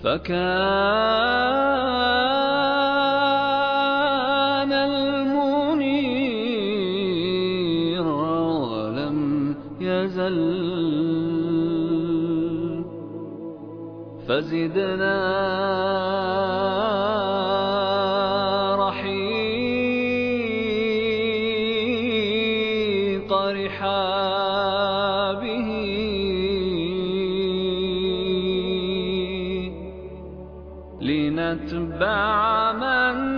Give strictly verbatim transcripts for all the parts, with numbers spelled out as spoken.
فكان المنير ولم يزل فزدنا رحيق رحابه لنتبع من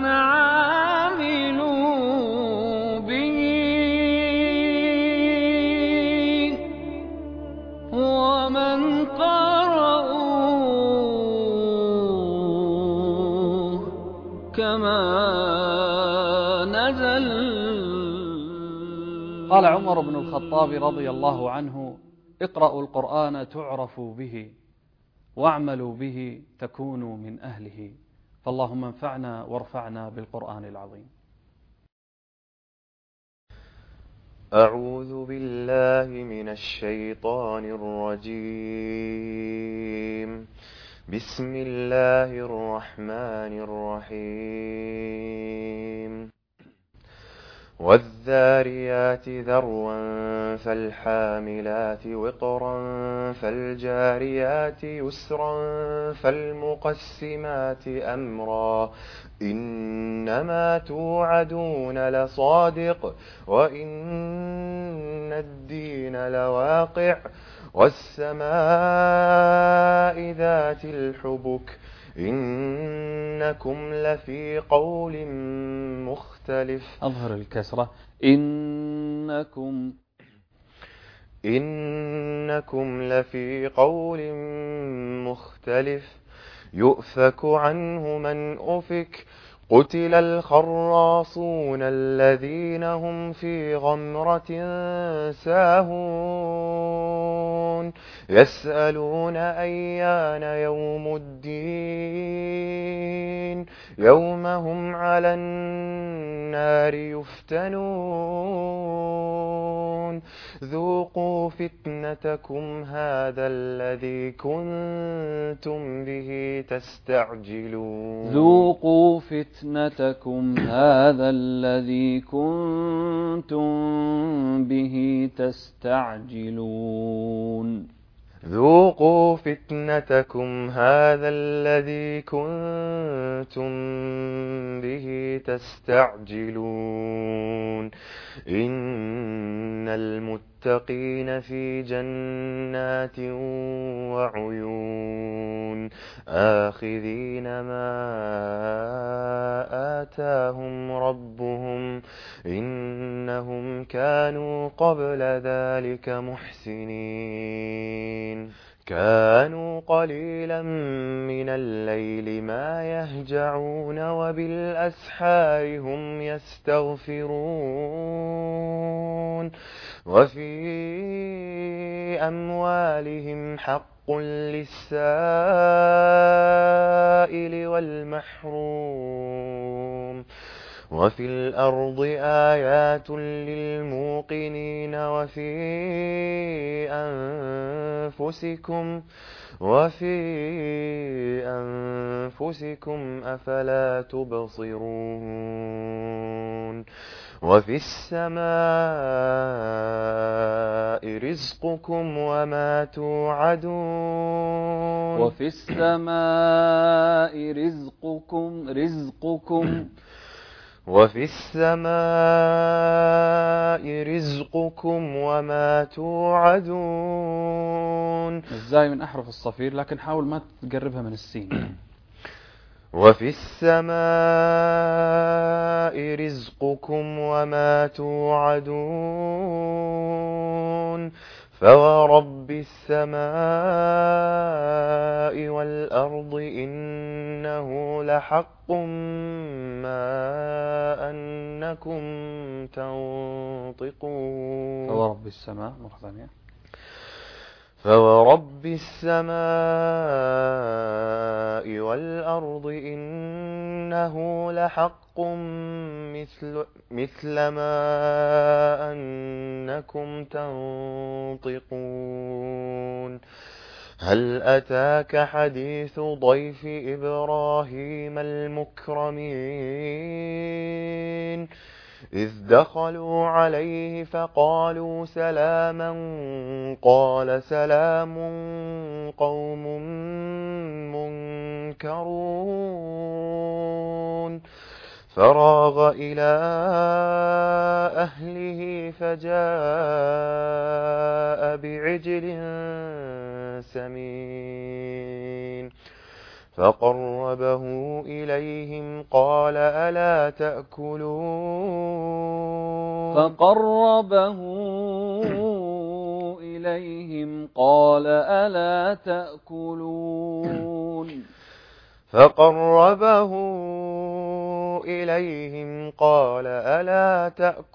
عاملوا به ومن قرأوه كما نزل. قال عمر بن الخطاب رضي الله عنه: اقرأوا القرآن تعرفوا به، واعملوا به تكونوا من أهله. فاللهم انفعنا وارفعنا بالقرآن العظيم. أعوذ بالله من الشيطان الرجيم. بسم الله الرحمن الرحيم. والذاريات ذروا فالحاملات وقرا فالجاريات يسرا فالمقسمات أمرا إنما توعدون لصادق وإن الدين لواقع والسماء ذات الحبك إنكم لفي قول مختلف. أظهر الكسرة. إنكم إنكم لفي قول مختلف يؤفك عنه من أفك قتل الخراصون الذين هم في غمرة ساهون يسألون أيان يوم الدين يوم هم على النار يفتنون ذوقوا فتنتكم هذا الذي كنتم به تستعجلون ذوقوا فتنتكم هذا الذي كنتم به تستعجلون ذوقوا فتنتكم هذا الذي كنتم به تستعجلون إن المتقين في جنات وعيون آخذين ما آتاهم ربهم إنهم كانوا قبل ذلك محسنين كانوا قليلا من الليل ما يهجعون وبالأسحار هم يستغفرون وفي أموالهم حق للسائل والمحروم وفي الأرض آيات للموقنين وفي أنفسكم وفي أنفسكم أفلا تبصرون وفي السماء رزقكم وما توعدون وفي السماء رزقكم رزقكم وفي السماء رزقكم وما توعدون. الزاي من أحرف الصفير لكن حاول ما تقربها من السين. وفي السماء رزقكم وما توعدون فورب السماء والأرض إنه لحق ما أنكم تنطقون. فورب السماء مرة ثانية. فورب السماء والأرض إنه لحق مثل, مثل ما أنكم تنطقون هل أتاك حديث ضيف إبراهيم المكرمين إذ دخلوا عليه فقالوا سلاما قال سلام قوم منكرون فراغ إلى أهله فجاء بعجل سمين فقربه إليهم قال ألا تأكلون فقربه إليهم قال ألا تأكلون فقربه إليهم قال ألا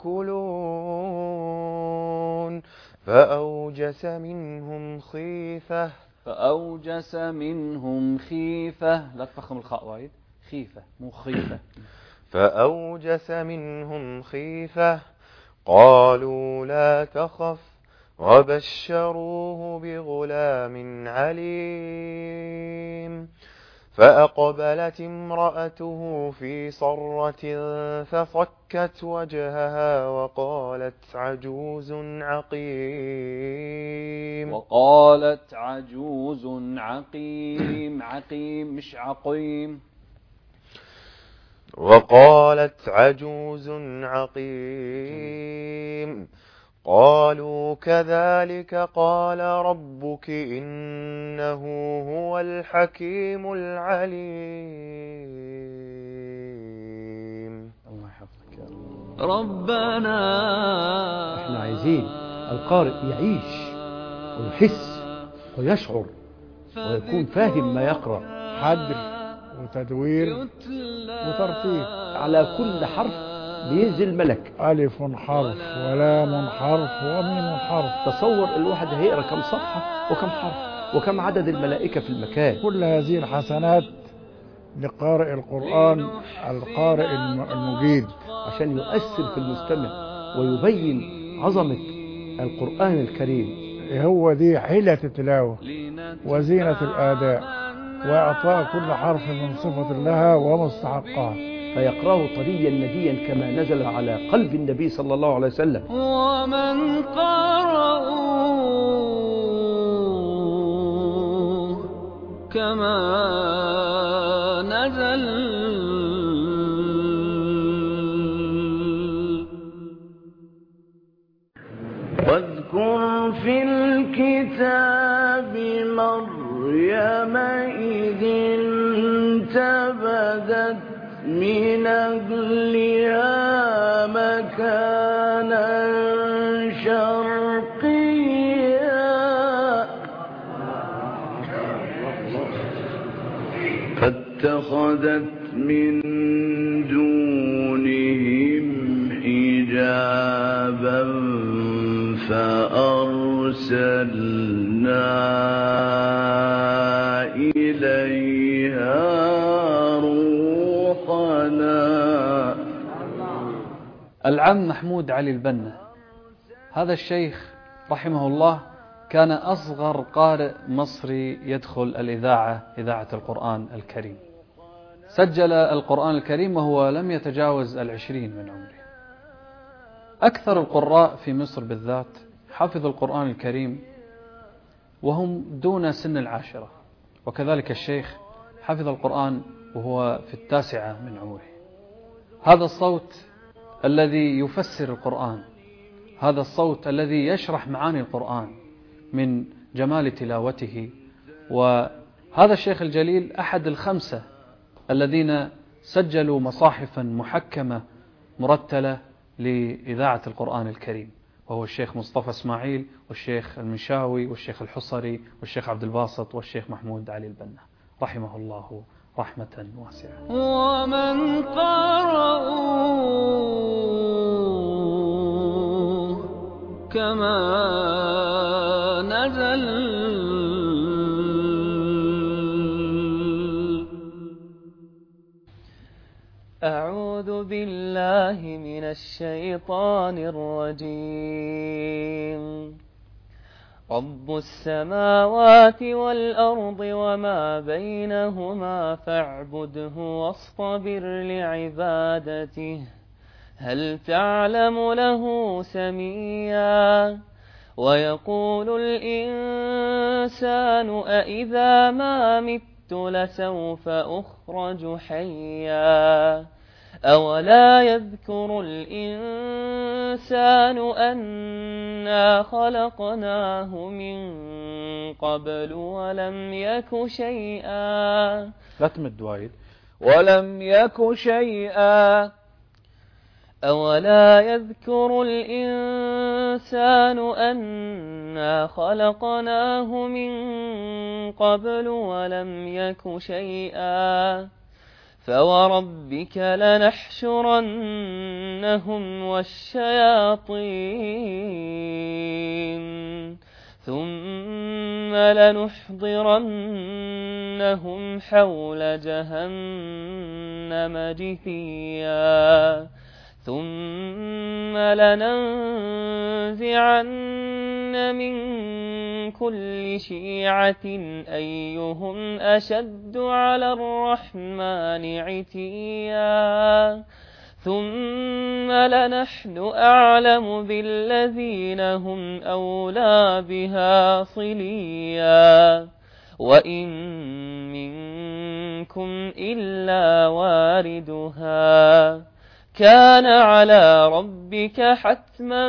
تأكلون فأوجس منهم خيفة فأوجس منهم خيفة. لا تفخم الخاء وايد، خيفة مو خيفة. فأوجس منهم خيفة قالوا لا تخف وبشروه بغلام عليم فأقبلت امرأته في صرة فصكت وجهها وقالت عجوز عقيم وقالت عجوز عقيم. عقيم مش عقيم. وقالت عجوز عقيم قالوا كذلك قال ربك إنه هو الحكيم العليم. الله يحفظك يا رب. ربنا احنا عايزين القارئ يعيش ويحس ويشعر ويكون فاهم ما يقرأ، حدر وتدوير وترتيب. على كل حرف بينزل ملك، ألف حرف ولام حرف وميم حرف. تصور الواحد هيقرأ كم صفحة وكم حرف وكم عدد الملائكة في المكان. كل هذه الحسنات لقارئ القرآن القارئ المجيد، عشان يؤثر في المستمع ويبين عظمة القرآن الكريم. هو دي حيلة التلاوة وزينة الآداء وإعطاء كل حرف من صفة لها ومستحقها، فيقرأه طريا نديا كما نزل على قلب النبي صلى الله عليه وسلم. ومن قرأوا كما نزل واذكر في الكتاب مريم إذ انتبذت من أهلها مكانا شرقيا فاتخذت من دونهم حجابا فأرسلنا إليها روحنا. العم محمود علي البنا، هذا الشيخ رحمه الله كان أصغر قارئ مصري يدخل الإذاعة، إذاعة القرآن الكريم. سجل القرآن الكريم وهو لم يتجاوز العشرين من عمره. أكثر القراء في مصر بالذات حفظوا القرآن الكريم وهم دون سن العاشرة، وكذلك الشيخ حفظ القرآن وهو في التاسعة من عمره. هذا الصوت الذي يفسر القرآن، هذا الصوت الذي يشرح معاني القرآن من جمال تلاوته. وهذا الشيخ الجليل أحد الخمسة الذين سجلوا مصاحفا محكمة مرتلة لإذاعة القرآن الكريم، وهو الشيخ مصطفى اسماعيل والشيخ المنشاوي والشيخ الحصري والشيخ عبد الباسط والشيخ محمود علي البنا رحمه الله رحمة واسعة. ومن قرأوا كما نزل أعوذ بالله من الشيطان الرجيم. رب السماوات والأرض وما بينهما فاعبده واصطبر لعبادته هل تعلم له سميا ويقول الإنسان أإذا ما مت لسوف أخرج حيا أولا يذكر الإنسان أنا خلقناه من قبل ولم يك شيئا لا تمد وايد. ولم يك شيئا أولا يذكر الإنسان أنا خلقناه من قبل ولم يك شيئا فوربك لنحشرنهم والشياطين ثم لنحضرنهم حول جهنم جثيا ثم لننزعن من كل شيعة أيهم أشد على الرحمن عتيا ثم لنحن أعلم بالذين هم أولى بها صليا وإن منكم إلا واردها كان على ربك حتما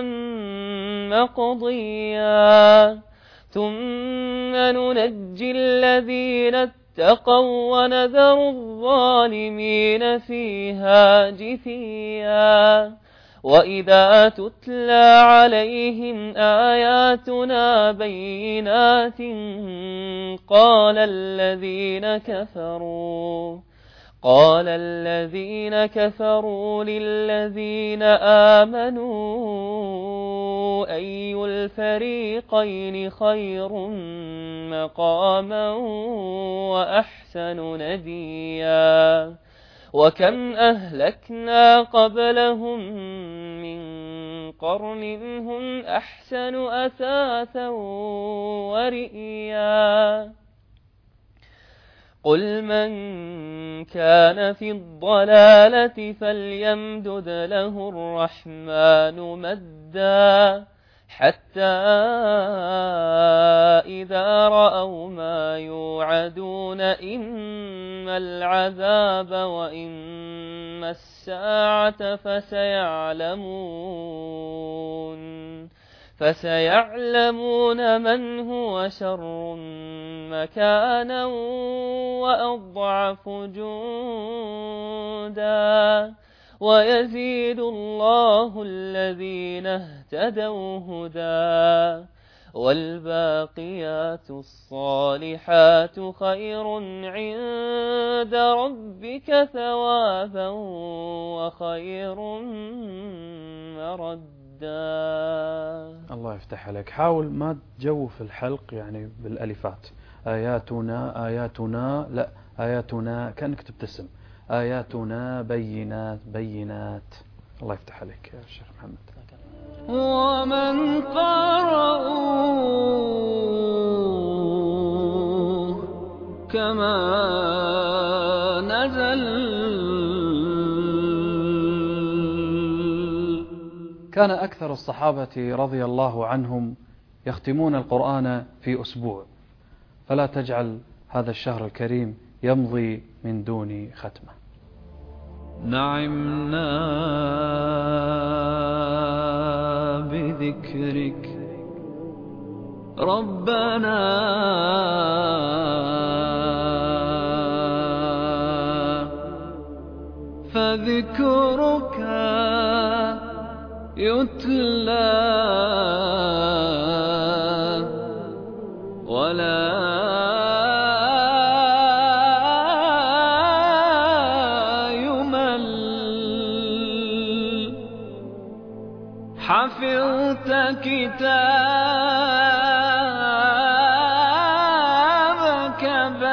مقضيا ثم ننجي الذين اتقوا ونذر الظالمين فيها جثيا وإذا تتلى عليهم آياتنا بينات قال الذين كفروا قال الذين كفروا للذين آمنوا أي الفريقين خير مقاما وأحسن نديا وكم أهلكنا قبلهم من قرن هم أحسن أثاثا ورئيا قل من كان في الضلالة فليمدد له الرحمن مدا حتى إذا رأوا ما يوعدون إما العذاب وإما الساعة فسيعلمون فسيعلمون من هو شر مكانا وأضعف جندا ويزيد الله الذين اهتدوا هدى والباقيات الصالحات خير عند ربك ثوابا وخير مردا. الله يفتح عليك. حاول ما تجوف الحلق يعني بالألفات. آياتنا آياتنا لا آياتنا كأنك تبتسم. آياتنا بينات بينات. الله يفتح عليك يا شيخ محمد. ومن قرأوه كما نزل. كان أكثر الصحابة رضي الله عنهم يختمون القرآن في أسبوع، فلا تجعل هذا الشهر الكريم يمضي من دون ختمة. نعمنا بذكرك ربنا فذكرك يتلى ولا يمل. حفظت كتابك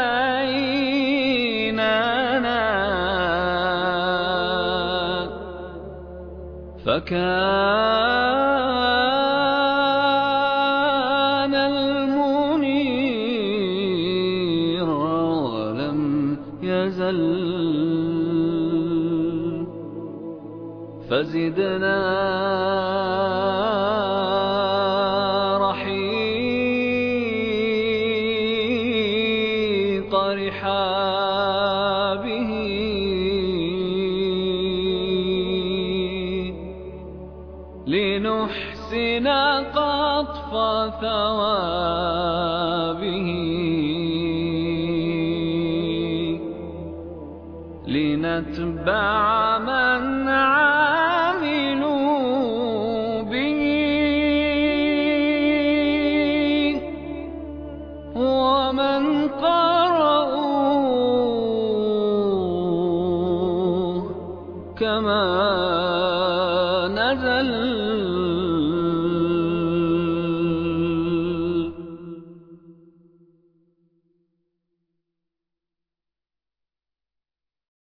بيننا فكان يزل فزدنا رحيق رحابه لنحسن قطف ثوابه لنتبع من عاملوا به ومن قرأوه كما نزل